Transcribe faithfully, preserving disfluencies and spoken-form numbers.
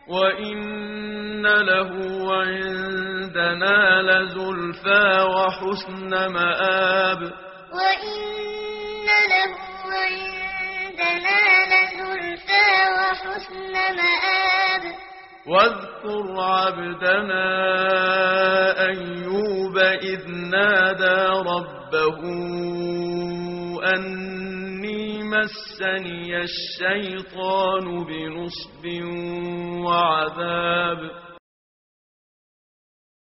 وإن له عندنا لزلفى وحسن مآب وإن له عندنا لزلفى وحسن مآب واذكر عبدنا أيوب إذ نادى ربه أني مسني الشيطان بنصب وعذاب